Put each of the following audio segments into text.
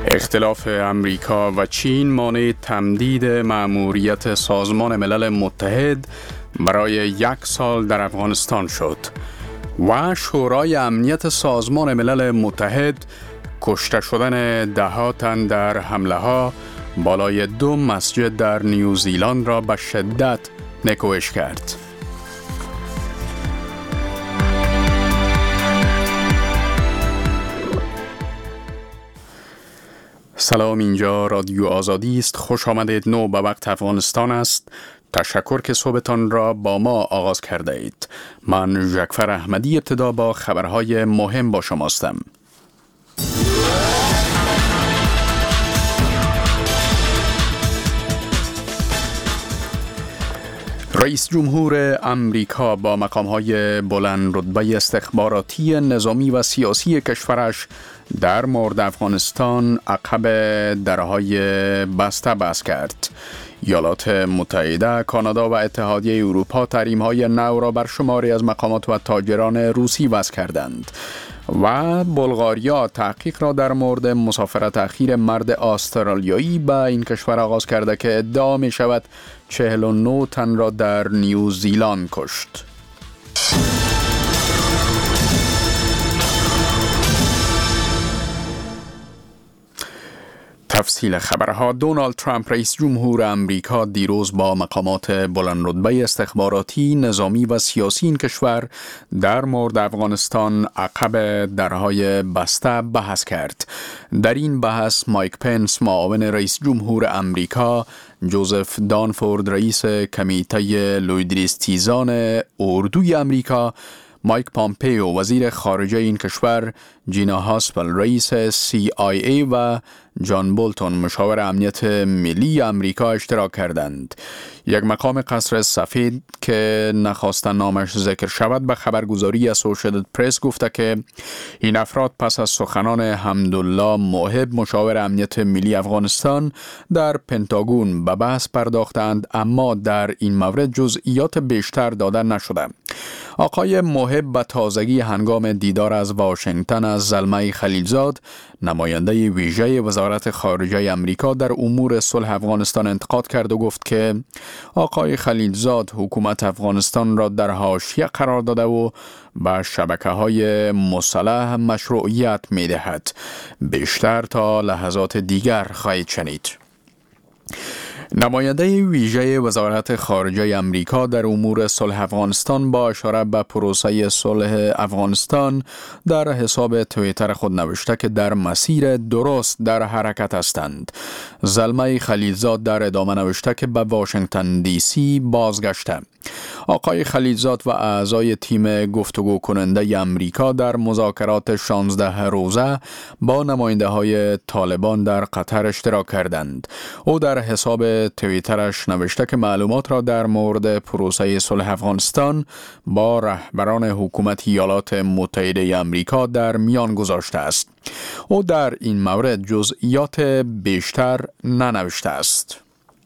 اختلاف امریکا و چین مانع تمدید مأموریت سازمان ملل متحد برای 1 سال در افغانستان شد و شورای امنیت سازمان ملل متحد کشته شدن 10 تن در حمله ها بالای 2 مسجد در نیوزیلند را به شدت نکوهش کرد. سلام، اینجا رادیو آزادی است. خوش آمدید. نو به وقت افغانستان است. تشکر که صبحتان را با ما آغاز کرده اید. من جعفر احمدی ابتدا با خبرهای مهم با شما هستم. رئیس جمهور امریکا با مقام‌های بلند رتبه استخباراتی نظامی و سیاسی کشورش در مورد افغانستان عقب درهای بسته بحث کرد. ایالات متحده، کانادا و اتحادیه اروپا تحریم‌های نو را بر شماری از مقامات و تاجران روسی وضع کردند و بلغاریا تحقیق را در مورد مسافرت اخیر مرد استرالیایی به این کشور آغاز کرده که ادعا می شود 49 تن را در نیوزیلند کشت. تفصیل خبرها. دونالد ترامپ رئیس جمهور امریکا دیروز با مقامات بلند رتبه استخباراتی، نظامی و سیاسی این کشور در مورد افغانستان عقب درهای بسته بحث کرد. در این بحث مایک پنس معاون رئیس جمهور امریکا، جوزف دانفورد رئیس کمیته لویدریستیزان اردوی امریکا، مایک پامپیو وزیر خارجه این کشور، جینا هاسپل رئیس CIA و جان بولتون مشاور امنیت ملی امریکا اشتراک کردند. یک مقام قصر سفید که نخواستن نامش ذکر شود به خبرگزاری اسوشییتد پرس گفته که این افراد پس از سخنان حمدالله موهب مشاور امنیت ملی افغانستان در پنتاگون به بحث پرداختند، اما در این مورد جزئیات بیشتر داده نشده. آقای موهب به تازگی هنگام دیدار از واشنگتن از زلمه خلیلزاد، نماینده ویژه وزارت خارجه امریکا در امور صلح افغانستان، انتقاد کرد و گفت که آقای خلیلزاد حکومت افغانستان را در حاشیه قرار داده و به شبکه‌های مسلح مشروعیت می‌دهد. بیشتر تا لحظات دیگر خواهید شنید. نماینده ویژه وزارت خارجه امریکا در امور صلح افغانستان با اشاره به پروسه صلح افغانستان در حساب توییتر خود نوشته که در مسیر درست در حرکت هستند. زلمه خلیلزاد در ادامه نوشته که به واشنگتن دی سی بازگشته. آقای خلیلزاد و اعضای تیم گفتگو کننده امریکا در مذاکرات 16 روزه با نماینده های طالبان در قطر اشتراک کردند. او در حساب توییترش نوشته که معلومات را در مورد پروسه صلح افغانستان با رهبران حکومت ایالات متحده امریکا در میان گذاشته است. او در این مورد جزئیات بیشتر ننوشته است.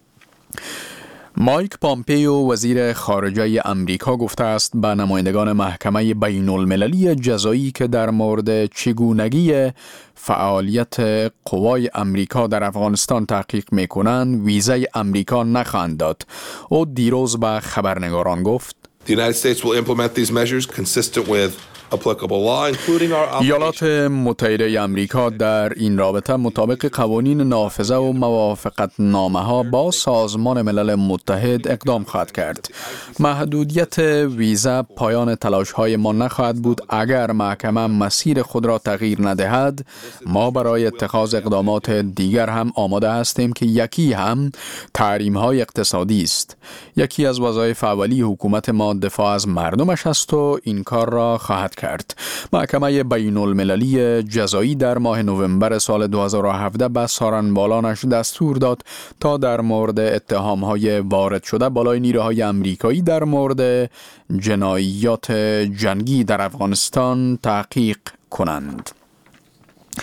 مایک پامپیو وزیر خارجه امریکا گفته است به نمایندگان محکمه بین المللی جزایی که در مورد چگونگی فعالیت قوای امریکا در افغانستان تحقیق میکنند ویزای امریکا نخواهند داد. او دیروز به خبرنگاران گفت The United States will implement these measures consistent with applicable law, including our ایالات متحده امریکا در این رابطه مطابق قوانین نافذه و موافقت نامه ها با سازمان ملل متحد اقدام خواهد کرد. محدودیت ویزا پایان تلاش های ما نخواهد بود. اگر محکمه مسیر خود را تغییر ندهد، ما برای اتخاذ اقدامات دیگر هم آماده هستیم که یکی هم تحریم های اقتصادی است. یکی از وظایف اولی حکومت ما دفاع از مردمش است و این کار را خواهد کرد. محکمه بین المللی جزایی در ماه نوامبر سال 2017 به سارنبالانش دستور داد تا در مورد اتهام‌های وارد شده بالای نیروهای امریکایی در مورد جنایات جنگی در افغانستان تحقیق کنند.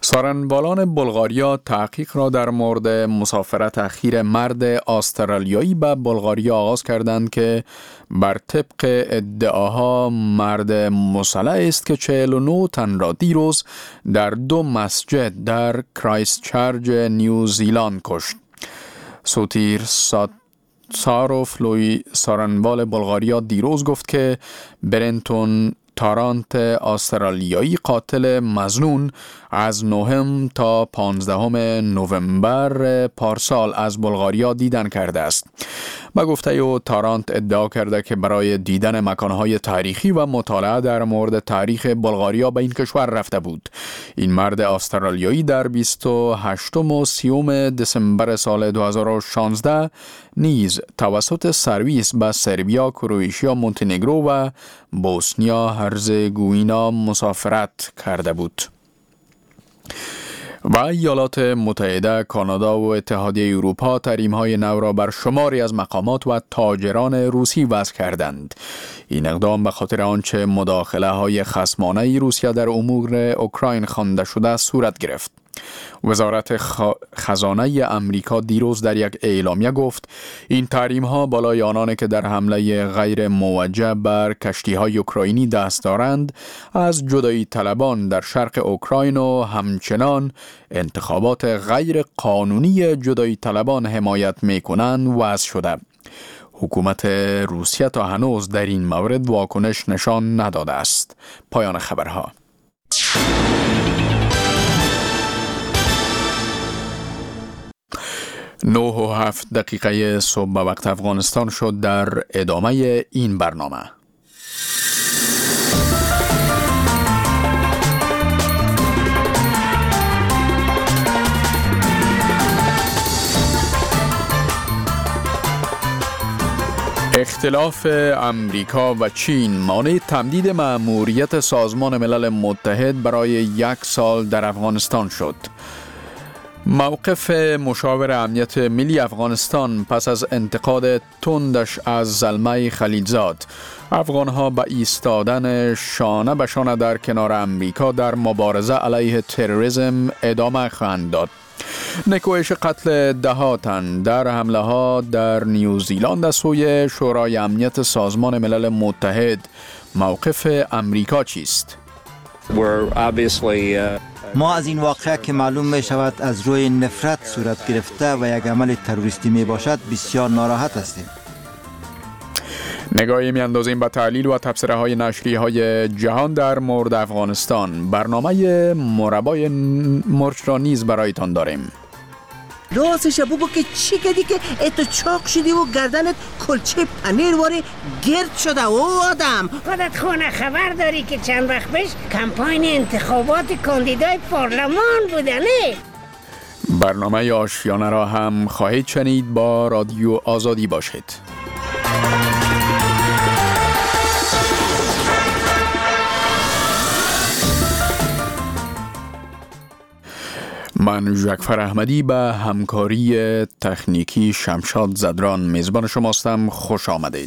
سارنوالان بلغاریا تحقیق را در مورد مسافرت اخیر مرد استرالیایی به بلغاریا آغاز کردند که بر طبق ادعاها مرد مسلح است که 49 تن را دیروز در 2 مسجد در کرایستچرچ نیوزیلند کشت. سوتیر ساروف لوی سارنوال بلغاریا دیروز گفت که برنتون تارانت استرالیایی قاتل مظنون از 9 تا 15 نوامبر پارسال از بلغاریا دیدن کرده است. با گفته او تارانت ادعا کرده که برای دیدن مکانهای تاریخی و مطالعه در مورد تاریخ بلغاریا به این کشور رفته بود. این مرد استرالیایی در 28 و 30 دسامبر سال 2016 نیز توسط سرویس به سربیا، کرواتیا، مونتنگرو و بوسنیا هرزگوینا مسافرت کرده بود. و ایالات متحده، کانادا و اتحادیه اروپا تحریم‌های نو را بر شماری از مقامات و تاجران روسی وضع کردند. این اقدام به خاطر آنچه مداخله‌های خصمانه روسیه در امور اوکراین خوانده شده صورت گرفت. وزارت خزانه امریکا دیروز در یک اعلامیه گفت این تحریم‌ها بالای آنان که در حمله غیر موجه بر کشتی‌های اوکراینی دست دارند از جدایی طلبان در شرق اوکراین و همچنان انتخابات غیر قانونی جدایی طلبان حمایت می‌کنند وضع شده. حکومت روسیه تا هنوز در این مورد واکنش نشان نداده است. پایان خبرها. 9:07 صبح به وقت افغانستان شد. در ادامه این برنامه اختلاف امریکا و چین مانع تمدید مأموریت سازمان ملل متحد برای 1 سال در افغانستان شد. موقف مشاور امنیت ملی افغانستان پس از انتقاد تندش از زلمه خلیلزاد، افغانها به ایستادن شانه به شانه در کنار امریکا در مبارزه علیه تروریسم ادامه خواهند داد. نکوهش قتل 10 تن در حمله ها در نیوزیلند از سوی شورای امنیت سازمان ملل متحد، موقف امریکا چیست؟ ما از این واقعه که معلوم می شود از روی نفرت صورت گرفته و یک عمل تروریستی می باشد بسیار ناراحت هستیم. نگاهی می اندازیم به تحلیل و تبصره های نشریه های جهان در مورد افغانستان. برنامه مربای مرچ را نیز برایتان داریم. راستش بگو که چی کردی که اتو چاق شدی و گردنت کلچه پنیر واره گرد شده او آدم؟ خودت خونه خبر داری که چند وقت پیش کمپاین انتخابات کاندیدای پارلمان بودنه؟ برنامه آشیانه را هم خواهید شنید. با رادیو آزادی باشید. من جعفر احمدی به همکاری تکنیکی شمشاد زدران میزبان شماستم. خوش آمدید.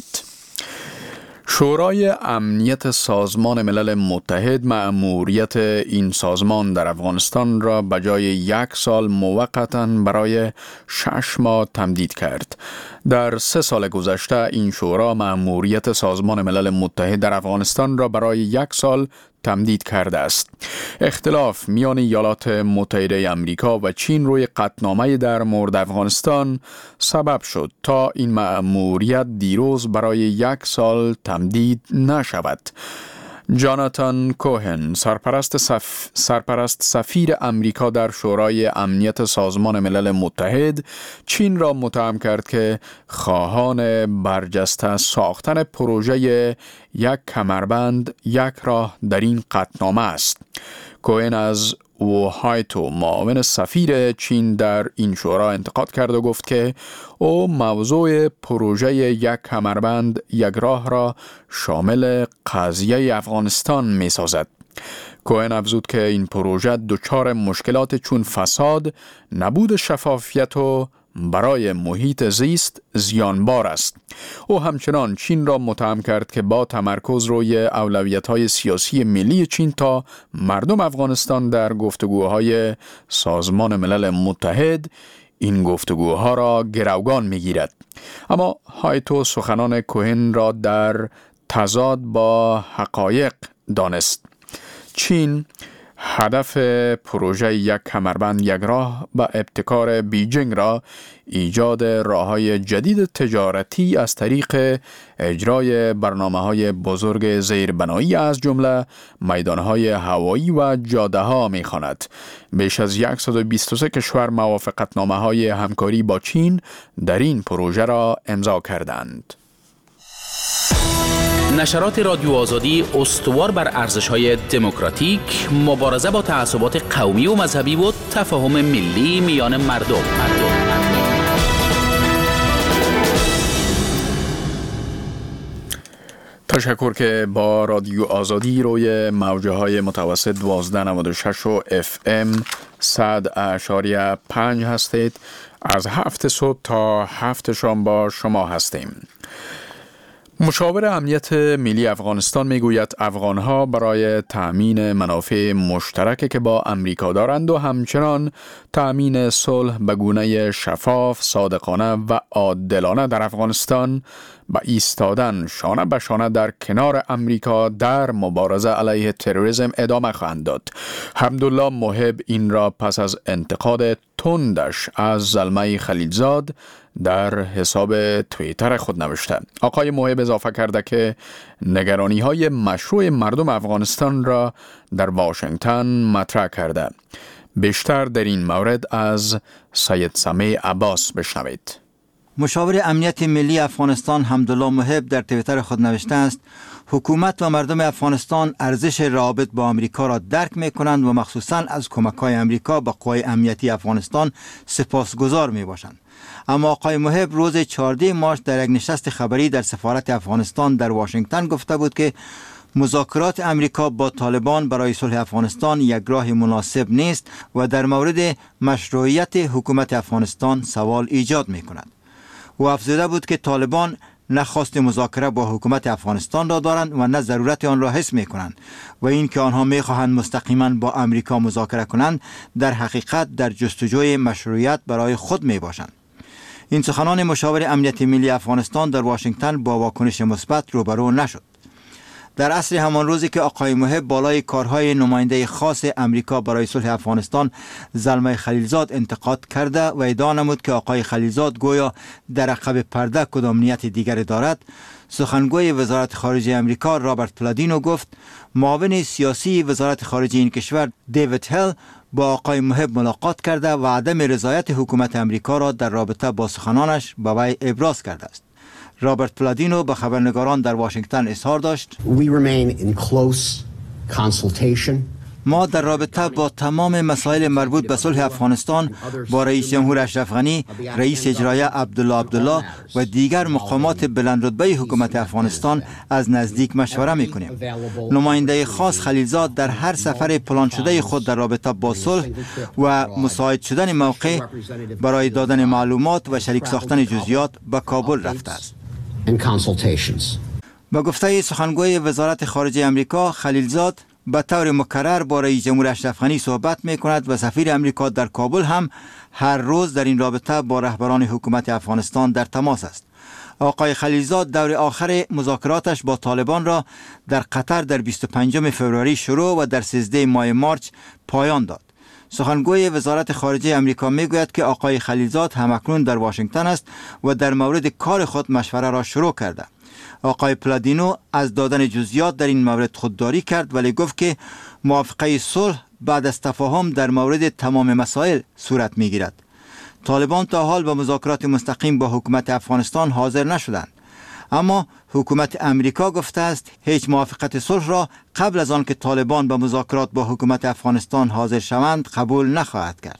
شورای امنیت سازمان ملل متحد مأموریت این سازمان در افغانستان را به جای 1 سال موقتاً برای 6 ماه تمدید کرد. در 3 سال گذشته این شورا مأموریت سازمان ملل متحد در افغانستان را برای 1 سال تمدید کرده است. اختلاف میان ایالات متحده آمریکا و چین روی قطعنامه در مورد افغانستان سبب شد تا این مأموریت دیروز برای 1 سال تمدید نشود. جاناتان کوهن، سرپرست سفیر امریکا در شورای امنیت سازمان ملل متحد، چین را متهم کرد که خواهان برجسته ساختن پروژه 1 کمربند 1 راه در این قطعنامه است. کوهن از اوهایتو، معاون سفیر چین در این شورا، انتقاد کرد و گفت که او موضوع پروژه 1 کمربند 1 راه را شامل قضیه افغانستان می سازد. کوهن افزود که این پروژه دچار مشکلات چون فساد، نبود شفافیت و برای محیط زیست زیانبار است. او همچنان چین را متهم کرد که با تمرکز روی اولویت‌های سیاسی ملی چین تا مردم افغانستان در گفتگوهای سازمان ملل متحد این گفتگوها را گروگان می‌گیرد. اما هایتو سخنان کوهن را در تضاد با حقایق دانست. چین هدف پروژه یک کمربند یک راه به ابتکار بیجینگ را ایجاد راه‌های جدید تجارتی از طریق اجرای برنامه‌های بزرگ زیربنایی از جمله میدان‌های هوایی و جاده‌ها می‌خواند. بیش از 123 کشور موافقتنامه‌های همکاری با چین در این پروژه را امضا کردند. نشرات رادیو آزادی استوار بر ارزش‌های دموکراتیک، مبارزه با تعصبات قومی و مذهبی و تفاهم ملی میان مردم. تشکر که با رادیو آزادی روی موجه‌های متوسط 1296 و FM 100.5 هستید. از 7 صبح تا 7 شام با شما هستیم. مشاور امنیت ملی افغانستان میگوید افغانها برای تأمین منافع مشترک که با امریکا دارند و همچنان تأمین صلح به گونه شفاف، صادقانه و عادلانه در افغانستان با ایستادن شانه به شانه در کنار امریکا در مبارزه علیه تروریسم ادامه خواهند داد. حمدالله محب این را پس از انتقاد تندش از زلمه خلیلزاد در حساب توییتر خود نوشته. آقای محب اضافه کرده که نگرانی‌های مشروع مردم افغانستان را در واشنگتن مطرح کرده. بیشتر در این مورد از سید سمیع عباس بشنوید. مشاور امنیت ملی افغانستان حمدالله محب در توییتر خود نوشته است: حکومت و مردم افغانستان ارزش روابط با آمریکا را درک می کنند و مخصوصاً از کمک‌های آمریکا به قوای امنیتی افغانستان سپاسگزار می باشند. اما آقای محب روز 14 مارس در یک نشست خبری در سفارت افغانستان در واشنگتن گفته بود که مذاکرات امریکا با طالبان برای صلح افغانستان یک راه مناسب نیست و در مورد مشروعیت حکومت افغانستان سوال ایجاد می کند. او افزوده بود که طالبان نه خواست مذاکره با حکومت افغانستان را دارند و نه ضرورت آن را حس می کنند و این که آنها می خواهند مستقیما با امریکا مذاکره کنند در حقیقت در جستجوی مشروعیت برای خود می باشند. این سخنان مشاور امنیت ملی افغانستان در واشنگتن با واکنش مثبت روبرو نشد. در عصر همان روزی که آقای محب بالای کارهای نماینده خاص امریکا برای صلح افغانستان زلمه خلیلزاد انتقاد کرده و ادعا نمود که آقای خلیلزاد گویا در عقب پرده کدام نیت دیگری دارد، سخنگوی وزارت خارجه امریکا رابرت پلادینو گفت معاون سیاسی وزارت خارجه این کشور دیوید هل با آقای محب ملاقات کرده و عدم رضایت حکومت امریکا را در رابطه با سخنانش به وی ابراز کرده است. رابرت پلادینو به خبرنگاران در واشنگتن اظهار داشت: ما در رابطه با تمام مسائل مربوط به صلح افغانستان با رئیس جمهور اشرف غنی، رئیس اجرایی عبدالله و دیگر مقامات بلندرتبه حکومت افغانستان از نزدیک مشوره می‌کنیم. نماینده خاص خلیلزاد در هر سفر پلان شده خود در رابطه با صلح و مساعد شدن موقع برای دادن معلومات و شریک ساختن جزئیات به کابل رفته است. با گفته سخنگوی وزارت خارجه امریکا، خلیلزاد به طور مکرر با رئیس جمهور اشرف غنی صحبت می کند و سفیر امریکا در کابل هم هر روز در این رابطه با رهبران حکومت افغانستان در تماس است. آقای خلیلزاد دور آخر مذاکراتش با طالبان را در قطر در 25 فوریه شروع و در 13 ماه مارچ پایان داد. سخنگوی وزارت خارجه امریکا میگوید که آقای خلیلزاد همکنون در واشنگتن است و در مورد کار خود مشوره را شروع کرده. آقای پلادینو از دادن جزئیات در این مورد خودداری کرد ولی گفت که موافقه صلح بعد از تفاهم در مورد تمام مسائل صورت میگیرد. طالبان تا حال به مذاکرات مستقیم با حکومت افغانستان حاضر نشدند، اما حکومت امریکا گفته است هیچ موافقت صلح را قبل از آن که طالبان به مذاکرات با حکومت افغانستان حاضر شوند قبول نخواهد کرد.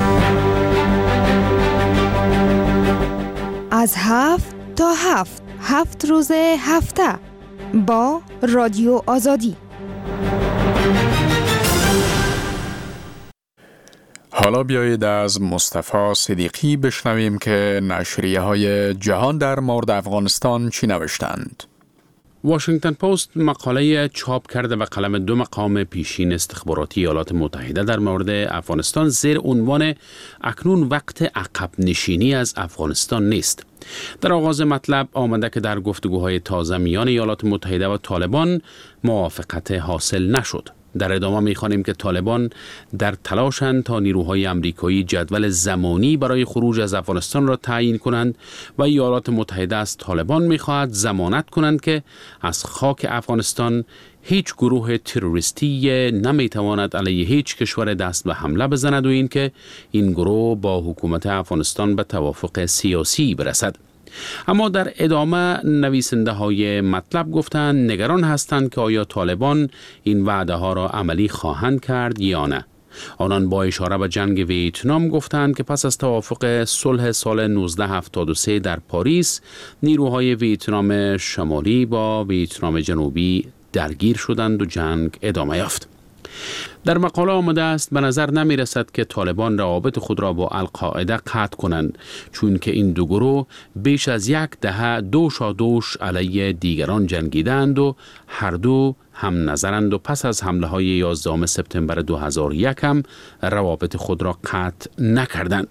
از 7 تا 7 روز هفته با رادیو آزادی. حالا بیایید از مصطفی صدیقی بشنویم که نشریه های جهان در مورد افغانستان چی نوشتند. واشنگتن پست مقاله چاپ کرده و قلم 2 مقام پیشین استخباراتی ایالات متحده در مورد افغانستان زیر عنوان اکنون وقت عقب نشینی از افغانستان نیست. در آغاز مطلب آمده که در گفتگوهای تازه میان ایالات متحده و طالبان موافقت حاصل نشد. در ادامه می‌خوانیم که طالبان در تلاشند تا نیروهای آمریکایی جدول زمانی برای خروج از افغانستان را تعیین کنند و ایالات متحده از طالبان می‌خواهد ضمانت کنند که از خاک افغانستان هیچ گروه تروریستی نمی‌تواند علیه هیچ کشور دست به حمله بزند و اینکه این گروه با حکومت افغانستان به توافق سیاسی برسد. اما در ادامه نویسنده های مطلب گفتند نگران هستند که آیا طالبان این وعده ها را عملی خواهند کرد یا نه. آنان با اشاره به جنگ ویتنام گفتند که پس از توافق صلح سال 1973 در پاریس نیروهای ویتنام شمالی با ویتنام جنوبی درگیر شدند و جنگ ادامه یافت. در مقاله آمده است به نظر نمی رسد که طالبان روابط خود را با القاعده قطع کنند، چون که این دو گروه بیش از 10 دهه دوش علیه دیگران جنگیدند و هر دو هم نظرند و پس از حمله های 11 سپتامبر 2001 هم روابط خود را قطع نکردند.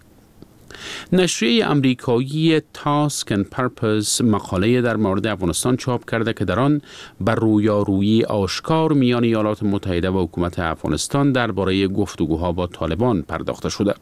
نشریه امریکایی تاسک اند پرپز مقاله در مورد افغانستان چاپ کرده که در آن بر رویارویی آشکار میان ایالات متحده و حکومت افغانستان درباره گفتگوها با طالبان پرداخته شده.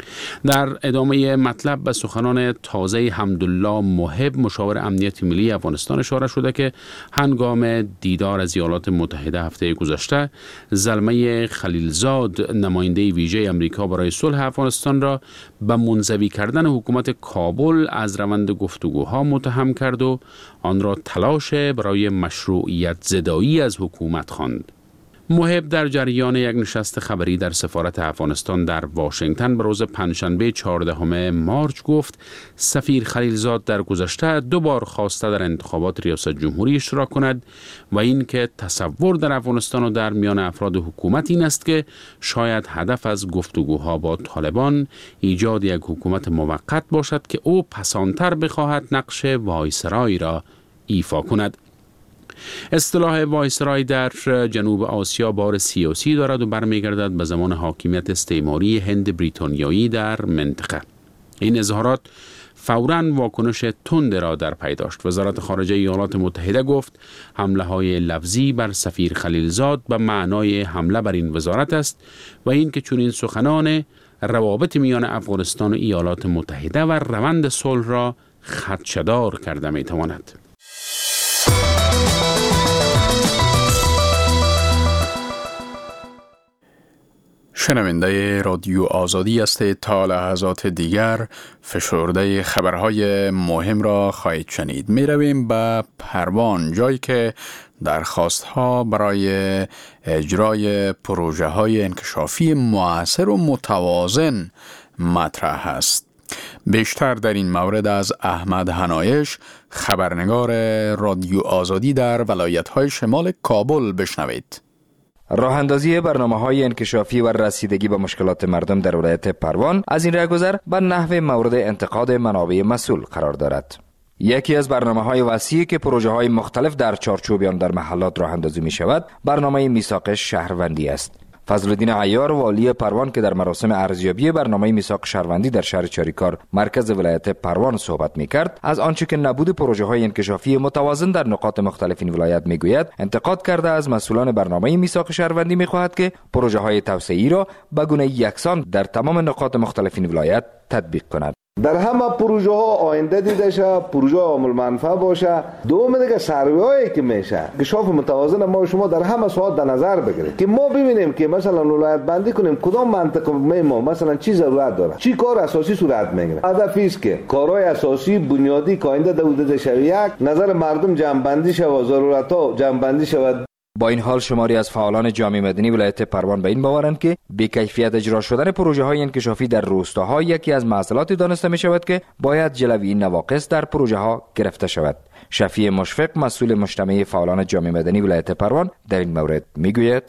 در ادامه مطلب به سخنان تازه حمدالله محب مشاور امنیت ملی افغانستان اشاره شده که هنگام دیدار از ایالات متحده هفته گذشته زلمه خلیلزاد نماینده ویژه امریکا برای صلح افغانستان را به منزوی کردن حکومت کابل از روند گفتگوها متهم کرد و آن را تلاش برای مشروعیت زدایی از حکومت خواند. محب در جریان یک نشست خبری در سفارت افغانستان در واشنگتن به روز پنجشنبه 14 مارچ گفت سفیر خلیلزاد در گذشته 2 بار خواسته در انتخابات ریاست جمهوری اشتراک کند و این که تصور در افغانستان و در میان افراد حکومت این است که شاید هدف از گفتگوها با طالبان ایجاد یک حکومت موقت باشد که او پسانتر بخواهد نقش وایسرای را ایفا کند. اصطلاح وایسرای در جنوب آسیا بار سیاسی دارد و برمیگردد به زمان حاکمیت استعماری هند بریتانیایی در منطقه. این اظهارات فوراً واکنش تند را در پی داشت. وزارت خارجه ایالات متحده گفت حمله های لفظی بر سفیر خلیلزاد به معنای حمله بر این وزارت است و این که چنین سخنان روابط میان افغانستان و ایالات متحده و روند صلح را خدشه‌دار کرده میتواند. شنونده رادیو آزادی است. تا لحظات دیگر فشرده خبرهای مهم را خواهید شنید. می رویم به پروان، جایی که درخواستها برای اجرای پروژه های انکشافی مؤثر و متوازن مطرح است. بیشتر در این مورد از احمد حنایش، خبرنگار رادیو آزادی در ولایت‌های شمال کابل بشنوید. راه اندازی برنامه‌های انکشافی و رسیدگی به مشکلات مردم در ولایت پروان از این راهگذر به نحو مورد انتقاد منابع مسئول قرار دارد. یکی از برنامه‌های وسیعی که پروژه‌های مختلف در چارچوب آن در محلات راه اندازی می‌شود، برنامه میثاق شهروندی است. فضلالدین عیار والی پروان که در مراسم ارزیابی برنامه میثاق شهروندی در شهر چاریکار مرکز ولایت پروان صحبت می‌کرد، از آنچه که نبود پروژه‌های انکشافی متوازن در نقاط مختلف این ولایت می‌گوید، انتقاد کرده از مسئولان برنامه میثاق شهروندی می‌خواهد که پروژه‌های توسعه‌ای را به گونه یکسان در تمام نقاط مختلف این ولایت تطبیق کند. در همه پروژه ها آینده دیده شه، پروژه عامل منفعه باشه. دوم دیگه سروی‌هایی که میشه انکشاف متوازن ما شما در همه ساعت در نظر بگیرید که ما ببینیم که مثلا ولایت بندی کنیم کدام منطقه ما مثلا چی ضرورت داره، چی کار اساسی صورت میگیره. هدف است که کارهای اساسی بنیادی که آینده دوده شه، یک نظر مردم جمع بندی شه و ضرورت‌ها جمع بندی شود. با این حال شماری از فعالان جامعه مدنی ولایت پروان به این باورند که بی‌کیفیت اجرا شدن پروژه‌های انکشافی در روستاها یکی از معضلاتی دانسته می‌شود که باید جلوی این نواقص در پروژه‌ها گرفته شود. شفیع مشفق مسئول مجتمع فعالان جامعه مدنی ولایت پروان در این مورد می‌گوید: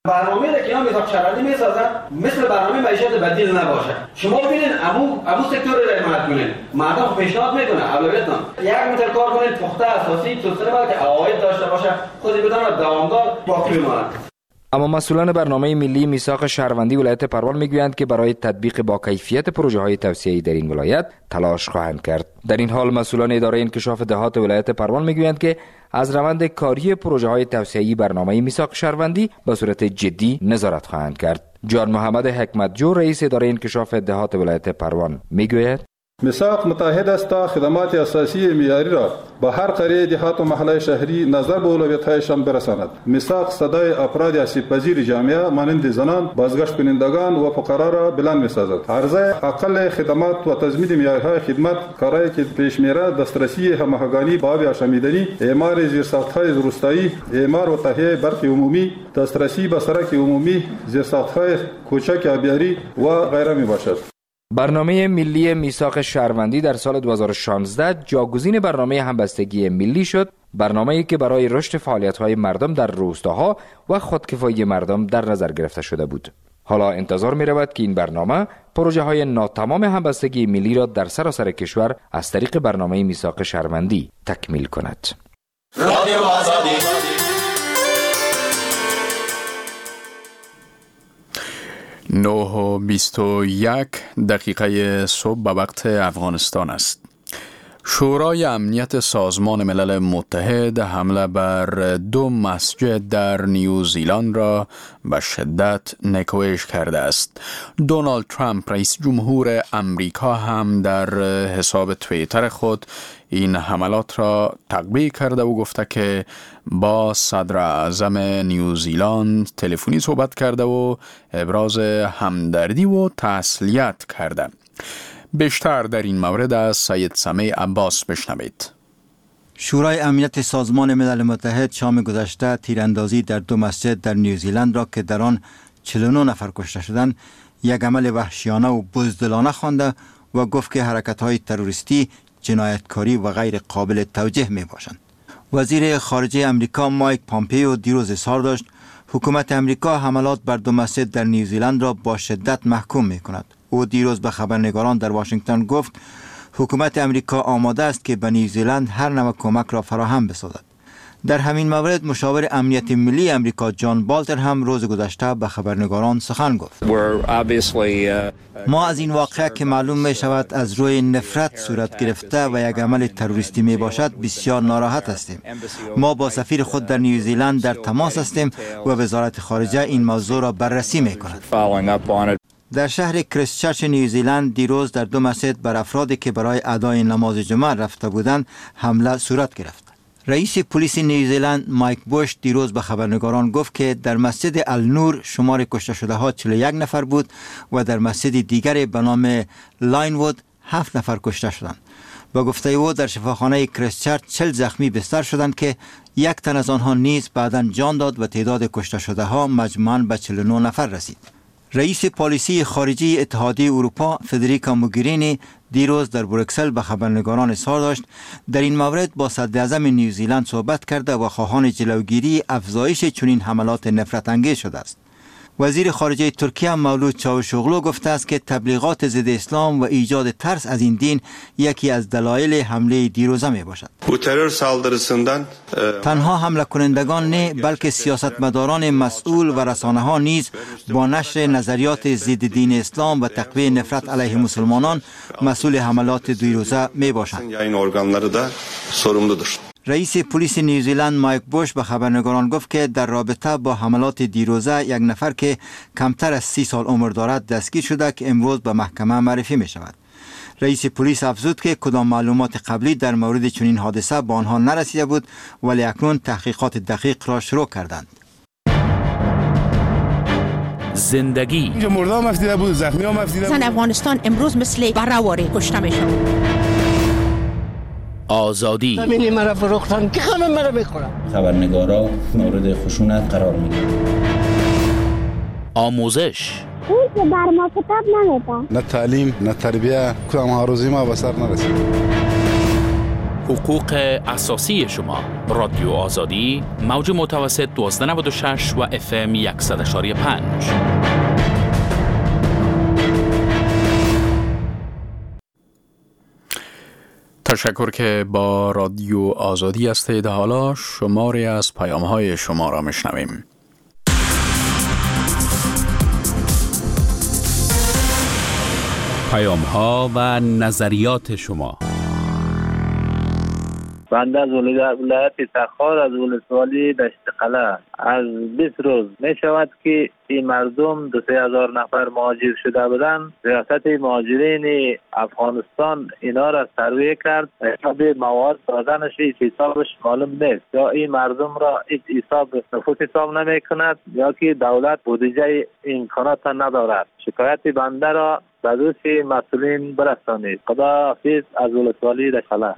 برنامه را که اینا میثاق شهروندی میسازن مثل برنامه معیشت بدیل نباشه. شما ببینید ابو سکتور را حمایت کنین، مردم پیشنهاد میکنه اولویتتون یک متر کار کنین، پخته اساسی توسعه بلکه عواید داشته باشه، خودی بدون دوامدار باقی بماند. اما مسئولان برنامه ملی میثاق شهروندی ولایت پروان میگویند که برای تطبیق با کیفیت پروژه های توسعه‌ای در این ولایت تلاش خواهند کرد. در این حال مسئولان اداره انکشاف دهات ولایت پروان میگویند که از روند کاری پروژه های توسعه‌ای برنامه میثاق شهروندی به صورت جدی نظارت خواهند کرد. جان محمد حکمتجو رئیس اداره انکشاف دهات ولایت پروان میگوید میثاق متحد است تا خدمات اساسی معیاری را به هر قریه دیهات و محله شهری نظر به اولویت‌هایشان برساند. میثاق صدای افراد آسیب‌پذیر جامعه مانند زنان، بازگشت کنندگان و فقرا را بلند می‌سازد. عرضه اقل خدمات و تضمین معیارهای خدمت کارایی که پیش می‌رود دسترسی هماهنگی با آب آشامیدنی، اعمار زیرساخت‌های روستایی، اعمار و تهیه برق عمومی، دسترسی به سرک عمومی، زیرساخت‌های کوچک آبیاری و غیره میباشد. برنامه ملی میثاق شهروندی در سال 2016 جاگزین برنامه همبستگی ملی شد، برنامه‌ای که برای رشد فعالیت‌های مردم در روستاها و خودکفایی مردم در نظر گرفته شده بود. حالا انتظار می‌رود که این برنامه پروژه‌های ناتمام همبستگی ملی را در سراسر کشور از طریق برنامه میثاق شهروندی تکمیل کند. رادیو آزادی 9:21 صبح به وقت افغانستان است. شورای امنیت سازمان ملل متحد حمله بر 2 مسجد در نیوزیلند را به شدت نکوهش کرده است. دونالد ترامپ رئیس جمهور امریکا هم در حساب توییتر خود این حملات را تقبیح کرده و گفته که با صدر اعظم نیوزیلند تلفنی صحبت کرده و ابراز همدردی و تسلیت کرده. بیشتر در این مورد از سید سمیع عباس بشنوید. شورای امنیت سازمان ملل متحد شام گذشته تیراندازی در 2 مسجد در نیوزیلند را که در آن 49 نفر کشته شدند یک عمل وحشیانه و بزدلانه خوانده و گفت که حرکت‌های تروریستی، جنایتکاری و غیر قابل توجیه می باشند. وزیر خارجه امریکا مایک پامپیو دیروز اظهار داشت حکومت امریکا حملات بر 2 مسجد در نیوزیلند را با شدت محکوم می کند. او دیروز به خبرنگاران در واشنگتن گفت حکومت امریکا آماده است که به نیوزیلند هر نوع کمک را فراهم بسازد. در همین مورد مشاور امنیت ملی امریکا جان بالتر هم روز گذشته به خبرنگاران سخن گفت. ما از این واقعه که معلوم می شود از روی نفرت صورت گرفته و یک عمل تروریستی می باشد بسیار ناراحت هستیم. ما با سفیر خود در نیوزیلند در تماس هستیم و وزارت خارجه این موضوع را بررسی می کند. در شهر کریستچرچ نیوزیلند دیروز در 2 مسجد بر افرادی که برای ادای نماز جمعه رفته بودند حمله صورت گرفت. رئیس پلیس نیوزیلند مایک بوش دیروز به خبرنگاران گفت که در مسجد النور شمار کشته شده ها 41 نفر بود و در مسجد دیگر به نام لاینوود 7 نفر کشته شدند. با گفته او در شفاخانه کریستچرچ 40 زخمی بستر شدند که 1 تن از آنها نیز بعداً جان داد و تعداد کشته شده ها مجموعاً به 49 نفر رسید. رئیس پالیسی خارجی اتحادیه اروپا فدریکا موگرینی دیروز در بروکسل به خبرنگاران اظهار داشت در این مورد با صدراعظم نیوزیلند صحبت کرده و خواهان جلوگیری افزایش چنین حملات نفرت انگیز شده است. وزیر خارجه ترکیه مولود چاوشوغلو گفته است که تبلیغات ضد اسلام و ایجاد ترس از این دین یکی از دلایل حمله دیروزه می باشد. تنها حمله کنندگان نه بلکه سیاستمداران مسئول و رسانه ها نیز با نشر نظریات ضد دین اسلام و تقویت نفرت علیه مسلمانان مسئول حملات دیروزه می باشند. رئیس پلیس نیوزیلند مایک بوش به خبرنگاران گفت که در رابطه با حملات دیروزه 1 نفر که کمتر از 30 سال عمر دارد دستگیر شده که امروز به محکمه معرفی می شود. رئیس پلیس افزود که کدام معلومات قبلی در مورد چنین حادثه به آنها نرسیده بود ولی اکنون تحقیقات دقیق را شروع کردند. زندگی اینجا مردم افتیده بود، زخمی هم افتیده بود. زن افغانستان امروز مثل بره‌واره کشته میشن. آزادی همینی مرا فروختن که همه مرا میخورن. خبرنگارا مورد خشونت قرار میگیرن. آموزش اون که بر ما کتاب نمیده. نه تعلیم نه تربیه کدام ها روزی ما به سر نرسید. حقوق اساسی شما. رادیو آزادی، موج متوسط 1296 و FM 100.5. تشکر که با رادیو آزادی هستید. حالا شماری از پیام‌های شما را میشنویم. پیام‌ها و نظریات شما. بنده از ولایت تخار از ولسوالی دشت قلعه از 20 روز می شود که این مردم 2,000 نفر مهاجر شده بودند. ریاست مهاجرین افغانستان اینا را سروی کرد، حساب مواد دادنش حسابش معلوم نیست، یا این مردم را هیچ حساب نفوس حساب نمی کند یا که دولت بودجه امکانات ندارد. شکایت بنده را به دوست مسئولین برسانید. خدا حافظ از ولسوالی دشت قلعه.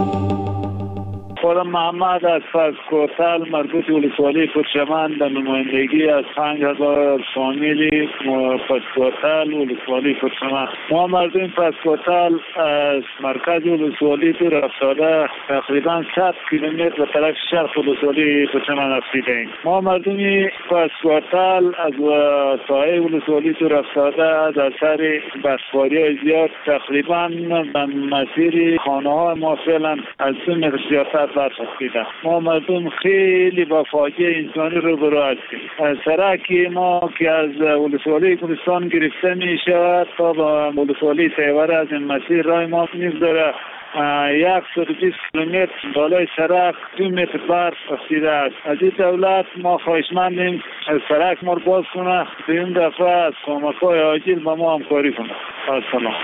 خودم محمد از کوتل مربوط ولسوالی پرچمن در نمایندگی از 5,000 فامیلی کوتل ولسوالی پرچمن. ما مردم کوتل از مرکز ولسوالی دور افتاده تقریبا 100 کیلومتر به طرف شرق ولسوالی پرچمن رفتیم. ما مردم کوتل از ساحل ولسوالی دور افتاده در سر برفباری زیاد تقریبا به مسیر خانه ها ما فعلا از 2 متر زیادتر برسیده. ما مردم خیلی با فاجعه انسانی روبرو هستیم. سرک ما که از ولسوالی کردستان گرفته می شود تا با ولسوالی تیوره از این مسیر راه ما میگذره 120 کیلومتر بالای سرک 2 متر برف افتیده است. از این دولت ما خواهشمندیم سرک ما رو باز کنه، به این دفعه از کمک‌های عاجل با ما همکاری کنه. سلام.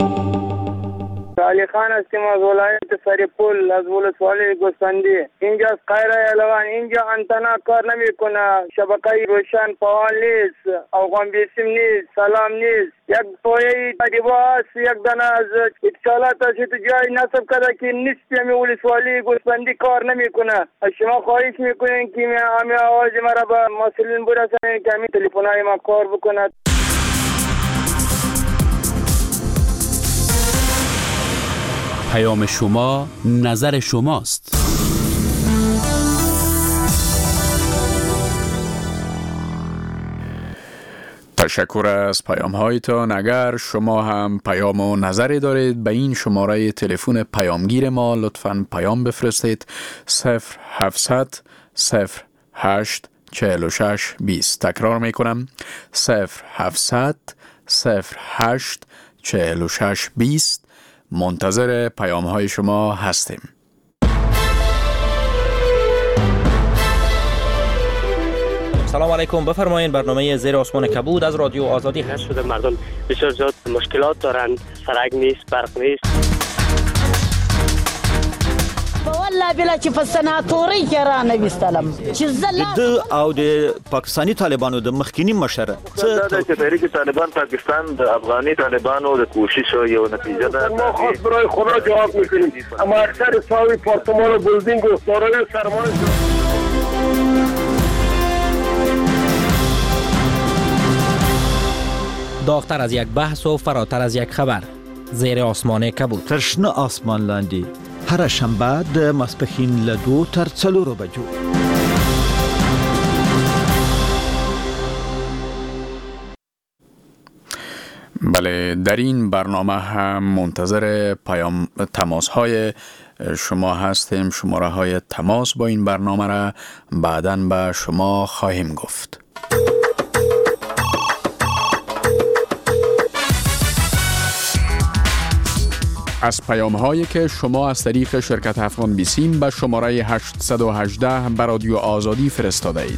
علی خان هستیم از ولایت سریپول از ولسوالی گوسفندی. اینجا از قیره یلوان، اینجا انتنا کار نمیکنه، شبکه روشن فعال نیست، افغان بیسیم نیست، سلام نیست. یک پایه دیبا هست، یک دانه از اتصالات هست تو جای نصب کرده که نیست. همی ولسوالی گوسفندی کار نمیکنه. از شما خواهش میکنین که همه آواز مرا به مسئولین برسانید که همین تلفن‌های ما کار بکند. پیام شما، نظر شماست. تشکر از پیام هایتان. اگر شما هم پیام و نظری دارید به این شماره تلفن پیامگیر ما لطفاً پیام بفرستید 0700 08 46 20. تکرار میکنم 0700 08 46 20. منتظر پیام های شما هستیم. سلام علیکم، بفرمایید. برنامه زیر آسمان کبود از رادیو آزادی هست. شده مردم بسیار زیاد مشکلات دارن، سرک نیست، برق نیست. والله بلا چې په سناتوري کې را نه وستلم چې د او د پاکستانی طالبانو د مخکینی مشر څه چې تحریک طالبان پاکستان د افغاني طالبانو د کوشش یو نتیجه ده. ما خاص برای خدا جواب میکنیم، اما اکثر ساوی پارتمان و بلدینگ و دارای سرمایه داغتر از یک بحث و فراتر از یک خبر. زیر آسمان کبود. ترشنه آسمان لاندی هر شنبه د ماسپښین له 2 تر 4 بجو. بله، در این برنامه هم منتظر تماس های شما هستیم. شماره های تماس با این برنامه را بعداً به شما خواهیم گفت. از پیام هایی که شما از طریق شرکت افغان بیسیم به شماره 818 به رادیو آزادی فرستاده اید.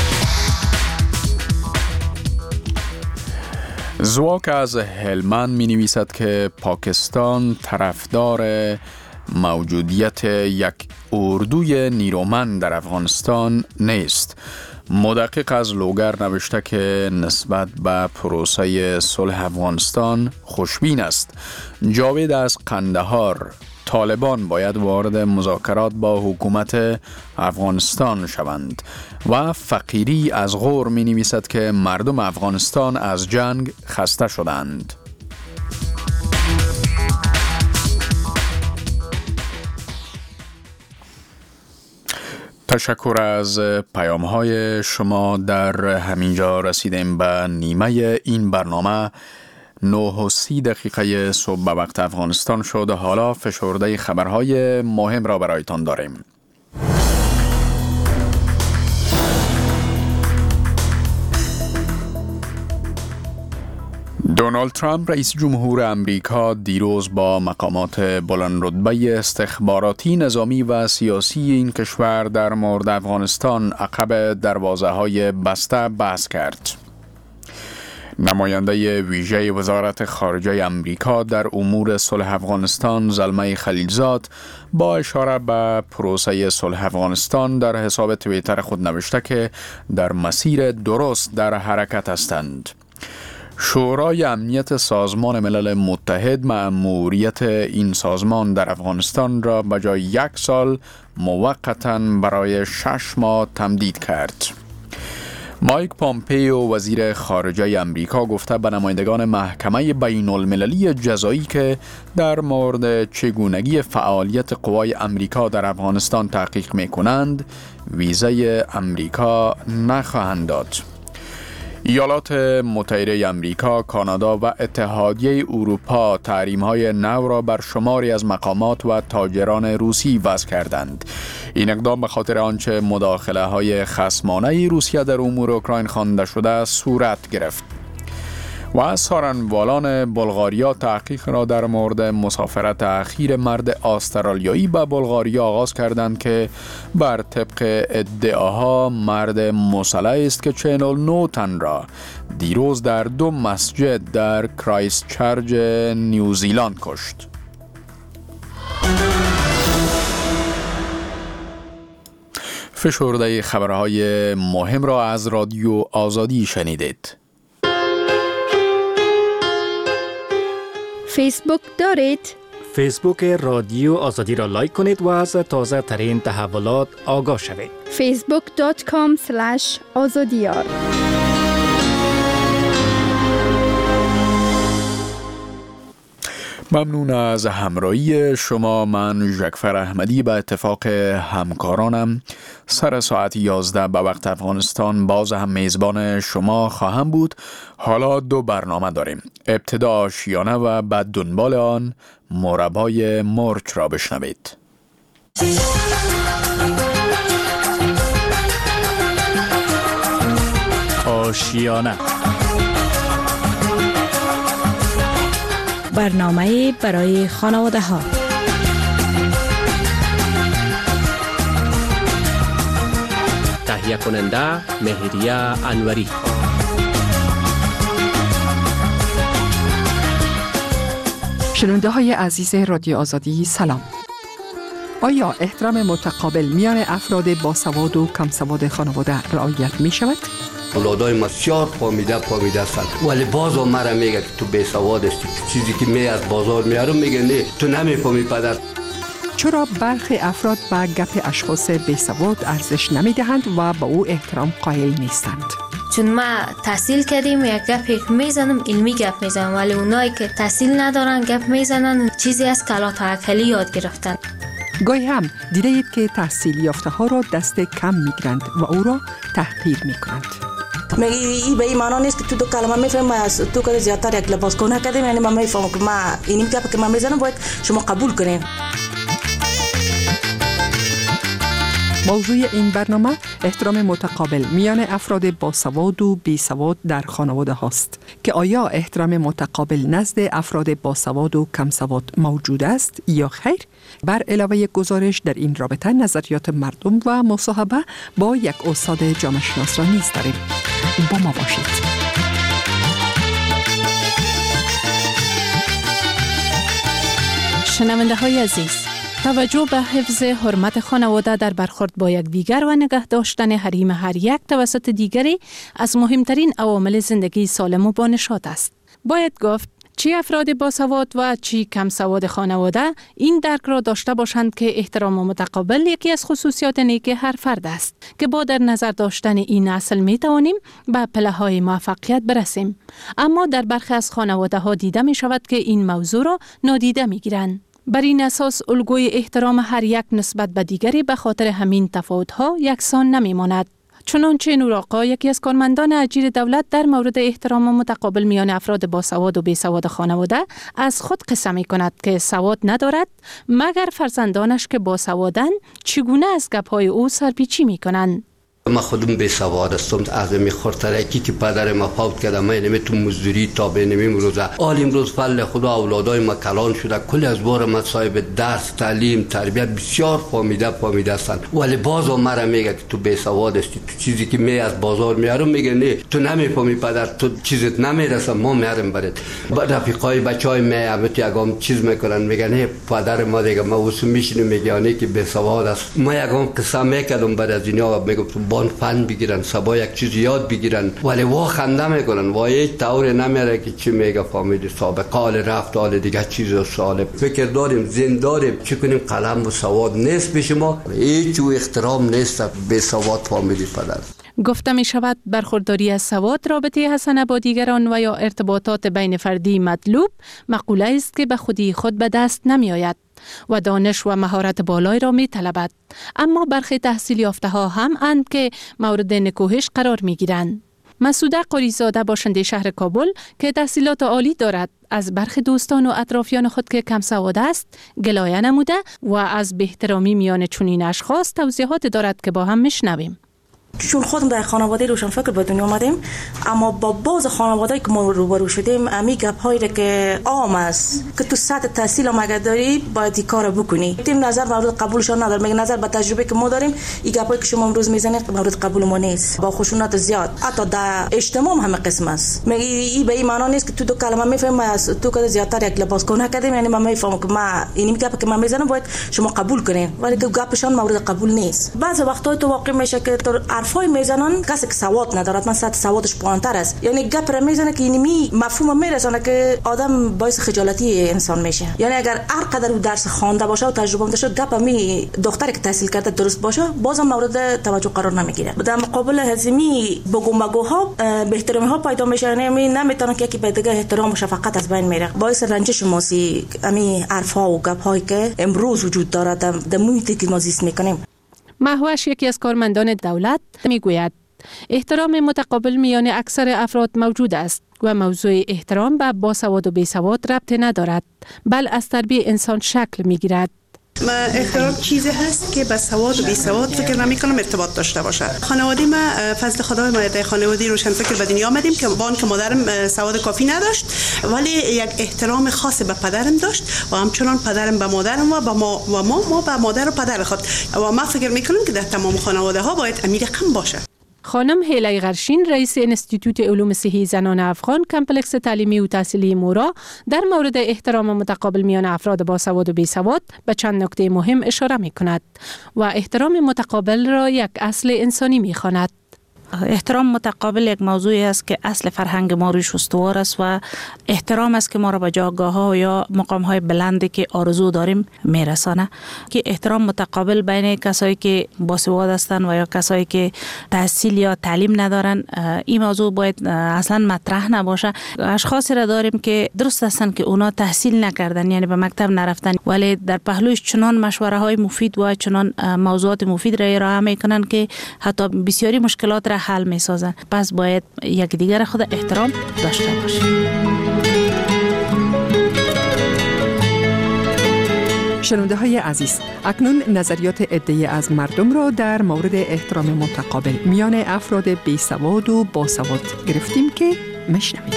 زواک از هلمند می نویسد که پاکستان طرفدار موجودیت یک اردوی نیرومند در افغانستان نیست. مدقق از لوگر نوشته که نسبت به پروسه صلح افغانستان خوشبین است. جاوید از قندهار: طالبان باید وارد مذاکرات با حکومت افغانستان شوند. و فقیری از غور می نویسد که مردم افغانستان از جنگ خسته شدند. تشکر از پیام‌های شما. در همینجا رسیدیم به نیمه این برنامه. 9:30 صبح به وقت افغانستان شد. حالا فشرده خبرهای مهم را برایتان داریم. دونالد ترامپ رئیس جمهور امریکا دیروز با مقامات بلندرتبه استخباراتی، نظامی و سیاسی این کشور در مورد افغانستان عقب دروازه‌های بسته بحث کرد. نماینده ویژه وزارت خارجه امریکا در امور صلح افغانستان زلمه خلیلزاد با اشاره به پروسه صلح افغانستان در حساب توییتر خود نوشته که در مسیر درست در حرکت هستند. شورای امنیت سازمان ملل متحد مأموریت این سازمان در افغانستان را به جای 1 سال موقتاً برای 6 ماه تمدید کرد. مایک پامپیو وزیر خارجه امریکا گفته به نمایندگان محکمه بین المللی جزایی که در مورد چگونگی فعالیت قوای امریکا در افغانستان تحقیق می کنند ویزای امریکا نخواهند داد. ایالات متحده امریکا، کانادا و اتحادیه اروپا تحریم‌های نو را بر شماری از مقامات و تاجران روسی وضع کردند. این اقدام به خاطر آنچه مداخله‌های خصمانه روسیه در امور اوکراین خوانده شده صورت گرفت. و سارنوالان بلغاریا تحقیق را در مورد مسافرت اخیر مرد استرالیایی به بلغاریا آغاز کردند که بر طبق ادعاها مرد مسلح است که 49 تن را دیروز در 2 مسجد در کرایست چرچ نیوزیلند کشت. فشرده خبرهای مهم را از رادیو آزادی شنیدید. فیسبوک دارید؟ فیسبوک رادیو آزادی را لایک کنید و از تازه ترین تحولات آگاه شوید. facebook.com/azadiyar. ممنون از همراهی شما. من ژکفر احمدی به اتفاق همکارانم سر ساعت 11 به وقت افغانستان باز هم میزبان شما خواهم بود. حالا 2 برنامه داریم. ابتدا آشیانه و بعد دنبال آن مربای مرچ را بشنوید. آشیانه، برنامه برای خانواده ها. تهیه کننده مهریه انوری. شنونده های عزیز رادیو آزادی سلام. آیا احترام متقابل میان افراد باسواد و کم سواد خانواده رعایت می شود؟ اولادای بسیار فهمیده هستند، ولی باز هم مرا میگه که تو بی سواد هستی. چیزی که می از بازار میارم میگه نه تو نمیفهمی پدر. چرا برخی افراد به گپ اشخاص بی سواد ارزش نمیدهند و به او احترام قائل نیستند؟ چون ما تحصیل کردیم یک گپ میزنم، علمی گپ میزنم، ولی اونایی که تحصیل ندارن گپ میزنن چیزی از کلا تحکلی یاد گرفتن. گاهی هم دیده اید که تحصیل یافته ها را دست کم میگیرند و او را تحقیر میکنند. این به این معنا نیست که تو کلمه میفهمی تو که زیادتر یک لباس کنه کردیم، یعنی من میفهمم که ما اینیم که من میزنم باید شما قبول کنین. موضوع این برنامه احترام متقابل میان افراد باسواد و بیسواد در خانواده هاست که آیا احترام متقابل نزد افراد باسواد و کم سواد موجود است یا خیر؟ بر علاوه گزارش در این رابطه نظریات مردم و مصاحبه با یک استاد جامعه شناس را نیز داریم. با ما باشید. شنونده های عزیز، توجه به حفظ حرمت خانواده در برخورد با یکدیگر و نگه داشتن حریم هر یک توسط دیگری از مهمترین عوامل زندگی سالم و بانشاد است. باید گفت چی افراد باسواد و چی کم سواد خانواده این درک را داشته باشند که احترام متقابل یکی از خصوصیات نیک هر فرد است که با در نظر داشتن این اصل می توانیم به پله‌های موفقیت برسیم. اما در برخی از خانواده ها دیده می شود که این موضوع را نادیده می گیرند. بر این اساس الگوی احترام هر یک نسبت به دیگری به خاطر همین تفاوت‌ها یکسان نمی‌ماند. چنانچه نورآقا، یکی از کارمندان اجیر دولت، در مورد احترام متقابل میان افراد با سواد و بی سواد خانواده از خود قصه می کند که سواد ندارد مگر فرزندانش که با سوادن چگونه از گپ‌های او سرپیچی می کنند. ما خودم بی سواد هستم، از می خورترکی که پدر ما فوت کرده، من نمی تو مزدوری تا به نمی روزه آل امروز فضل خدا اولادای ما کلان شده، کلی از بار مصائب درس تعلیم تربیت بسیار فهمیده هستند، ولی باز مرا میگه که تو بی سواد هستی، تو چیزی که می از بازار میارم میگه نه تو نمیفهمی پدر، تو چیزت نمیرسه ما میارم برات. رفیقای بچهای می البته یگام چیز میکنن میگن نه پدر ما دیگه ما واسه میشینیم میگه که بی سواد است. ما یگام قصه میکردم بعد از اینا میگم بان فن بگیرن، سبا یک چیز یاد بگیرن، ولی وا خنده میکنن، وا هیچ طور نمیاره که چی میگه فهمید سابقه حال رفت حال دیگه چیز سال فکر داریم زین داریم چی کنیم. قلم و سواد نیست پیش ما، هیچ و احترام نیست به سواد فهمیدی پدر. گفته می شود برخورداری از سواد رابطه حسنه با دیگران و یا ارتباطات بین فردی مطلوب مقوله است که به خودی خود به دست نمی آید و دانش و مهارت بالای را می طلبد. اما برخی تحصیل یافته ها هم اند که مورد نکوهش قرار می گیرند. مسعوده قریزاده باشنده شهر کابل که تحصیلات عالی دارد از برخی دوستان و اطرافیان خود که کم سواد است گلایه نموده و از بهترامی میان چنین اشخاص توضیحات دارد که با هم میشنویم. چون خودم در خانواده روشنفکر به دنیا آمدیم، اما با بعض خانواده‌ای که ما روبرو شدیم امی گپ‌هایی که عام است که تو سطح تحصیل هم اگر داری باید این کارو بکنی. تیم نظر مورد قبولشون نداره، میگه نظر به تجربه که ما داریم این گپایی که شما امروز میزنید مورد قبول ما نیست، با خشونت زیاد حتی در اجتماع هم قسم است. میگه این به این معنا نیست که تو دو کلمه میفهمی از تو که زیادتر یک لباس کنه کردیم، یعنی من میفهمم که ما این گپ که من میزنم باید شما قبول کنین، ولی که گپشون مورد قبول نیست. بعضی وقتا تو واقع میشه که تو حرفای میزنن کسی که سواد ندارد، من سطح سوادش پایین‌تر است، یعنی گپ را میزنه که اینمی مفهوم میرسونه که آدم باعث خجالتی انسان میشه. یعنی اگر هر قدر او درس خوانده باشه و تجربه داشته گپ می دختری که تحصیل کرده درست باشه بازم مورد توجه قرار نمیگیره. در مقابل هزیمی بگومگوها بهترامی ها پیدا میشه، یعنی نمیتونه که یکی به دیگه احترام و شفقت از بین میره، باعث رنجش ماسی امی حرفا و گپ‌هایی که امروز وجود داره در محیطی که ما زیست میکنیم. مهوش یکی از کارمندان دولت میگوید احترام متقابل میان اکثر افراد موجود است و موضوع احترام به باسواد و بیسواد ربط ندارد، بل از تربیت انسان شکل میگیرد. احترام چیزی هست که به سواد و بی سواد فکر نمی‌کنم ارتباط داشته باشه. خانواده ما فضل خدای ما در خانواده روشنفکر به دنیا آمدیم که بان که مادرم سواد کافی نداشت ولی یک احترام خاص به پدرم داشت و همچنان پدرم به مادرم و ما به مادر و پدر خود و ما فکر می‌کنم که در تمام خانواده ها باید امیر قم باشه. خانم هیله غرشین رئیس انستیتوت علوم صحی زنان افغان کمپلکس تعلیمی و تحصیلی مورا در مورد احترام متقابل میان افراد با سواد و بی سواد به چند نکته مهم اشاره می کند و احترام متقابل را یک اصل انسانی می خواند. احترام متقابل یک موضوعی است که اصل فرهنگ ما روش استوار است و احترام است که ما را به جایگاه‌ها یا مقام‌های بلندی که آرزو داریم میرسانه. که احترام متقابل بین کسایی که باسواد هستند و یا کسایی که تحصیل یا تعلیم ندارن این موضوع باید اصلا مطرح نباشه. اشخاصی را داریم که درست هستند که اونا تحصیل نکردن، یعنی به مکتب نرفتن، ولی در پهلوش چنان مشوره‌های مفید و چنان موضوعات مفید را ارائه میکنن که حتی بسیاری مشکلات را حل می سازن. پس باید یک دیگر خود احترام داشته باشیم. شنونده های عزیز، اکنون نظریات عده‌ای از مردم را در مورد احترام متقابل میان افراد بی سواد و با سواد گرفتیم که میشنوید.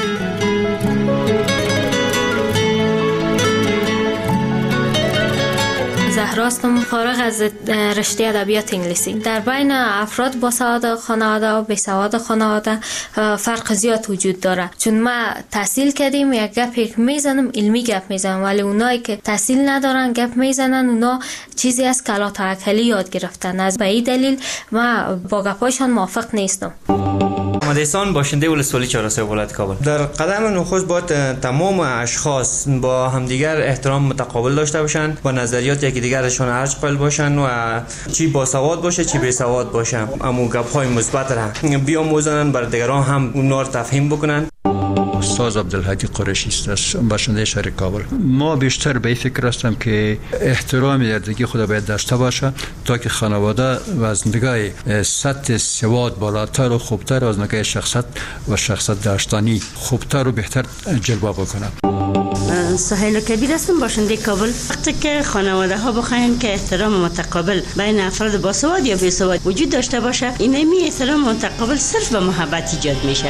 زهراستم، فارغ از رشته ادبیات انگلیسی. در بین افراد با سواد خانواده و بی سواد خانواده فرق زیاد وجود داره، چون ما تحصیل کردیم یک گپ میزنم علمی گپ میزنم، ولی اونایی که تحصیل ندارن گپ میزنن اونا چیزی از کلا تاکلی یاد گرفتن. از به این دلیل ما با گپاشون موافق نیستم. محمد احسان، باشنده ولسوالی چهارراه ولایت کابل. در قدم نخست باید تمام اشخاص با همدیگر احترام متقابل داشته باشند، با نظریات یکی دیگرشون ارج قائل باشند و چی با سواد باشه چی بی سواد باشه اما گپ‌های مثبت را بیاموزند، بر دیگران هم اونها رو تفهیم بکنند. استاد عبدالهادی قریشی است، باشنده شهر کابل. ما بیشتر به فکر هستم که احترام یکدیگر خود باید داشته باشه تا که خانواده و از نگاه سطح سواد بالاتر و خوبتر از نگاه شخصیت داشتنی خوبتر و بهتر جلوه بکنه. سهیل کبیر هستم، باشنده کابل. وقتی که خانواده ها بخواین که احترام متقابل بین افراد باسواد یا بیسواد وجود داشته باشه، اینمی احترام متقابل صرف به محبت ایجاد میشه.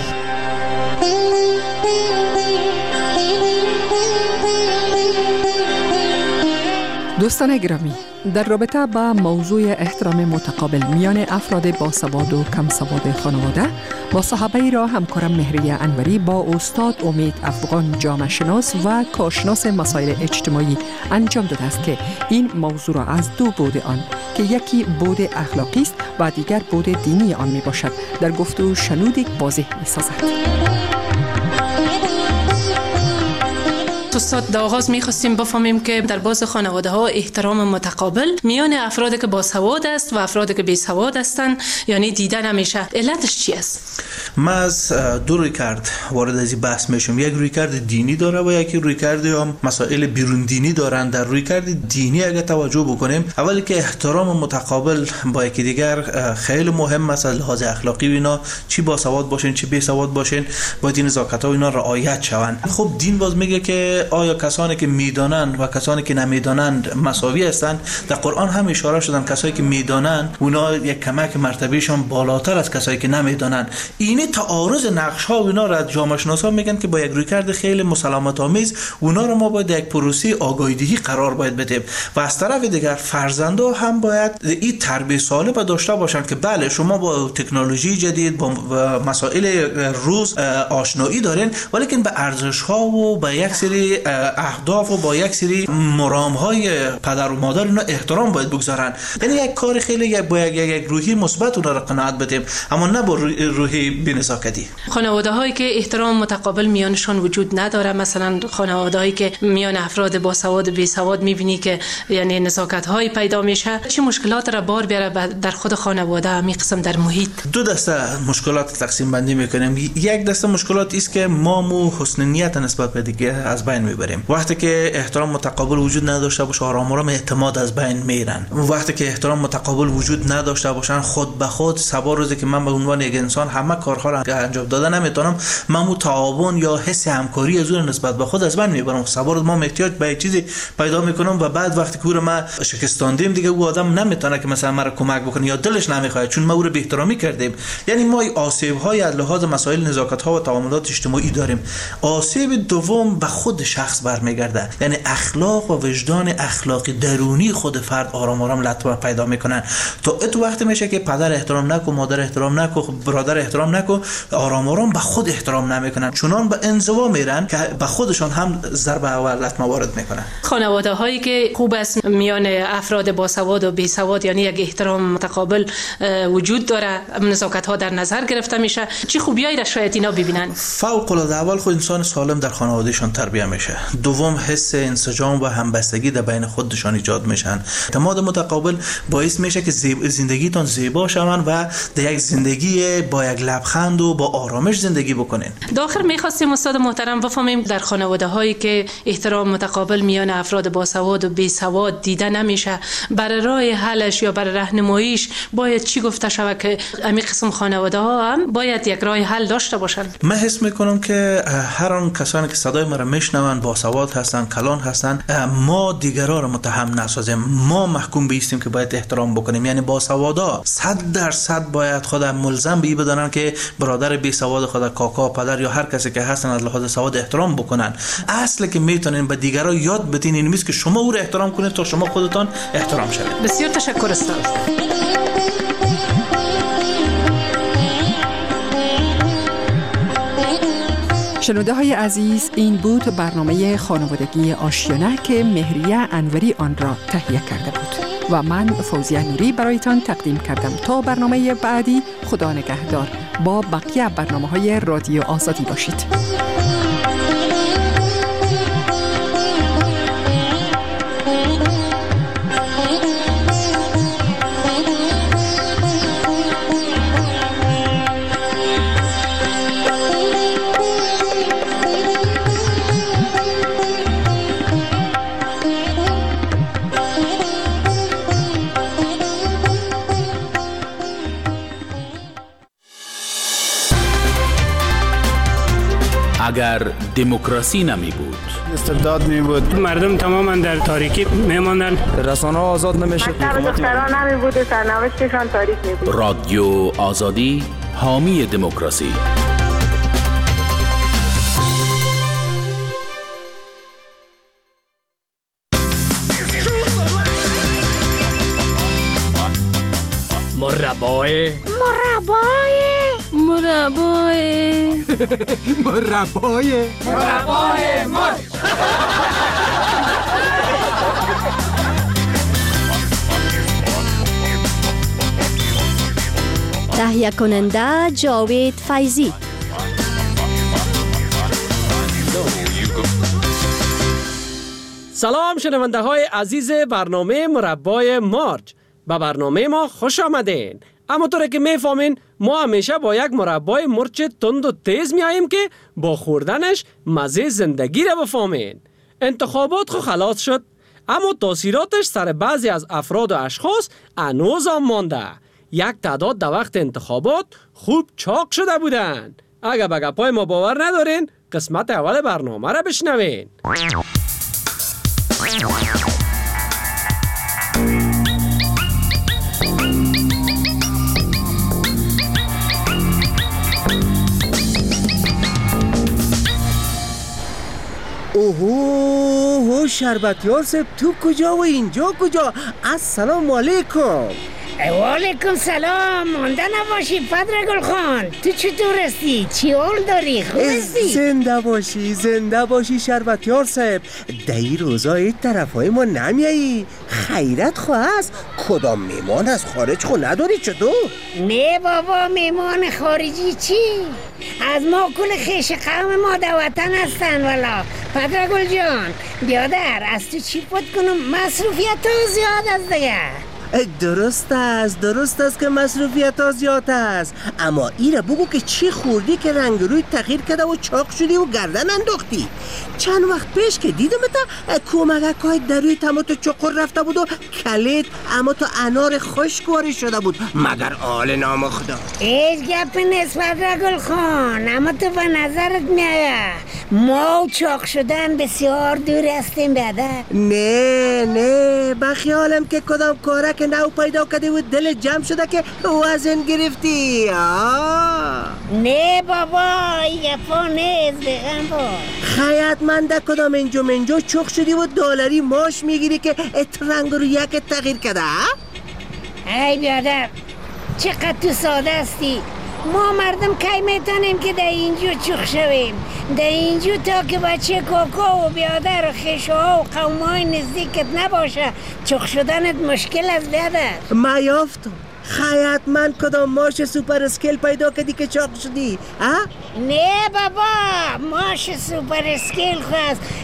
دوستان گرامی، در رابطه با موضوع احترام متقابل میان افراد باسواد و کم سواد خانواده، با صحبه را همکارم مهریه انوری با استاد امید افغان جامعه شناس و کارشناس مسائل اجتماعی انجام داده است که این موضوع را از دو بعد آن که یکی بعد اخلاقی است و دیگر بعد دینی آن می باشد در گفتگو شنود واضح می سازد. استاد، در آغاز می‌خواستیم بفهمیم که در بعض خانواده‌ها احترام متقابل میان افرادی که باسواد است و افرادی که بیسواد هستند یعنی دیده نمیشه. علتش چی است؟ ما از دو رویکرد وارد از این بحث میشیم. یک رویکرد دینی داره و یکی رویکرد هم مسائل بیرون دینی دارن. در رویکرد دینی اگه توجه بکنیم، اولی که احترام متقابل با یکی دیگر خیلی مهم است از لحاظ اخلاقی. اینا چی باسواد باشین چی بیسواد باشین باید این نزاکت‌ها اینا رعایت شوند. خب دین باز میگه که آیا کسانی که میدانند و کسانی که نمیدانند مساوی هستند؟ در قرآن هم اشاره شدن کسایی که میدانند اونا یک کمک مرتبهشون بالاتر از کسایی که نمیدانند. این تعارض نقش ها و اینا را جامعه شناسا میگن که با یک رویکرد خیلی مسالمت آمیز اونا رو ما باید یک پروسه آگاهی‌دهی قرار باید بدیم و از طرف دیگر فرزندا هم باید این تربیت سالم داشته باشند که بله شما با تکنولوژی جدید با مسائل روز آشنایی دارین، ولی که به ارزش ها و به یک سری اهداف و با یک سری مرام‌های پدر و مادر اینا احترام باید بگذارن. یعنی یک کار خیلی با یک روحی مثبت اونها را قناعت بدیم، اما نه با روحی بی‌نزاکتی. خانواده‌هایی که احترام متقابل میانشان وجود نداره، مثلا خانواده‌هایی که میان افراد باسواد و بیسواد می‌بینی که یعنی نزاکت‌های پیدا میشه، چه مشکلات را بار بیاره در خود خانواده همین قسم در محیط؟ دو دسته مشکلات تقسیم بندی می‌کنیم. یک دسته مشکلات است که ما حسن نیت نسبت به دیگه از بین میبریم. وقتی که احترام متقابل وجود نداشته باشه آرام اعتماد از بین میرن. وقتی که احترام متقابل وجود نداشته باشن خود به خود سبا روزی که من به عنوان یک انسان همه کارها را انجام داده نمیتونم، من تعاون یا حس همکاری از اون نسبت به خود از بین میبرم. سبا روز ما احتیاج به چیزی پیدا میکنم و بعد وقتی که او ما شکستاندیم دیگه او آدم نمیتونه که مثلا مرا کمک بکنه یا دلش نمیخواد چون ما او رو بی احترامی کردیم. یعنی ما آسیب های از لحاظ مسائل نزاکت ها و تعاملات اجتماعی داریم. آسیب دوم به خود شخص برمیگرده، یعنی اخلاق و وجدان اخلاقی درونی خود فرد آرام لطمه پیدا میکنن. تو وقتی میشه که پدر احترام نکو، مادر احترام نکو، برادر احترام نکو، آرام به خود احترام نمیکنن، چنان به انزوا میرن که به خودشون هم ضربه و لطمه وارد میکنن. خانواده هایی که خوب است میان افراد باسواد و بیسواد یعنی یک احترام متقابل وجود داره، نزاکت ها در نظر گرفته میشه، چه خوبیایی را شاید اینا ببینن؟ فوق العاده اول خود انسان سالم در خانوادهشون تربیت میشه، دوم حس انسجام و همبستگی در بین خودشان ایجاد میشن. اعتماد متقابل باعث میشه که زندگیتون زیبا شون و در یک زندگی با یک لبخند و با آرامش زندگی بکنین. داخل میخواستیم استاد محترم بفهمیم در خانواده هایی که احترام متقابل میان افراد باسواد و بیسواد دیده نمیشه، برای راه حلش یا برای راهنماییش باید چی گفته شود که همین قسم خانواده ها هم باید یک راه حل داشته باشن؟ من حس میکنم که هر آن کسانی که صدای ما را میشنون باسواد هستن، کلان هستن، ما دیگران را متهم نسازیم، ما محکوم بیستیم که باید احترام بکنیم. یعنی باسوادا 100% باید خود ملزم به این بدانن که برادر بی سواد خود، کاکا، پدر یا هر کسی که هستن از لحاظ سواد احترام بکنن. اصل که میتونین به دیگران یاد بدین این نیست که شما او را احترام کنید تا شما خودتان احترام شوید. بسیار تشکر استاد. شنونده های عزیز، این بود برنامه خانوادگی آشیانه که مهریه انوری آن را تهیه کرده بود و من فوزیه نوری برایتان تقدیم کردم. تا برنامه بعدی خدا نگهدار. با بقیه برنامه های رادیو آزادی باشید. اگر دموکراسی نمی بود. استبداد می بود، مردم تماما در تاریکی می ماندن، رسانه آزاد نمی شد، دختران نمی بود و سرنوشتشان تاریک می بود. رادیو آزادی حامی دموکراسی. مربای مرچ. تهیه کننده جاوید فیضی. سلام شنونده های عزیز برنامه مربای مارچ. به برنامه ما خوش آمدین. اما طوری که میفهمین ما همیشه با یک مربای مرچ تند و تیز میاییم که با خوردنش مزه زندگی را بفهمین. انتخابات خو خلاص شد، اما تاثیراتش سر بعضی از افراد و اشخاص هنوز هم مانده. یک تعداد در وقت انتخابات خوب چاق شده بودن. اگه به گپای ما باور ندارین قسمت اول برنامه را بشنوین. اوه شربتیار صاحب، تو کجا و اینجا کجا؟ السلام علیکم. وعلیکم سلام. مانده نباشی پدرگل خان، تو چطور هستی؟ چی حال داری؟ خوب هستی؟ زنده باشی شربتیار صاحب. دایی روزا این طرف های ما نمیایی؟ خیرت خواه هست؟ کدام میمان از خارج خو نداری چطور؟ نه بابا، میمان خارجی چی؟ از ما کل خیش قوم ما در وطن هستن. والا پدرگل جان بیادر، از تو چی پد کنم؟ مصروفیت ها زیاد است دیگه. درست است که مصروفیت ها زیاد است، اما ایره بگو که چی خوردی که رنگ روی تغییر کرده و چاق شدی و گردن انداختی؟ چند وقت پیش که دیدم تا کمک های در روی تمات چقر رفته بود و کلید اما تو انار خشک وارد شده بود، مگر آل نام خدا. هیچ گپ نیست پدرگل خان، اما تو به نظرت میایه ما و چاق شدن بسیار دور هستیم بیادر. نه به خیالم که کدام کاره که نو پیدا کرده و دل جمع شده که وزن گرفتی. نه بابا، این گپا نیست بگم با خیاطمنده کدام اینجا چخ شدی و دلاری ماش میگیری که رنگ رو یک تغییر کرده. ای بیادر چقدر تو ساده هستی. ما مردم کی میتونیم که در اینجا چخ شویم؟ در اینجا تا که بچه کاکا و بیادر و خیشها و قومای نزدیکت نباشه چخ شدنت مشکل است بیادر. ما یافتم خیاطمند کدام ماش سوپر اسکیل پیدا کردی که چاق شدی؟ نه بابا، ماش سوپر اسکیل خواست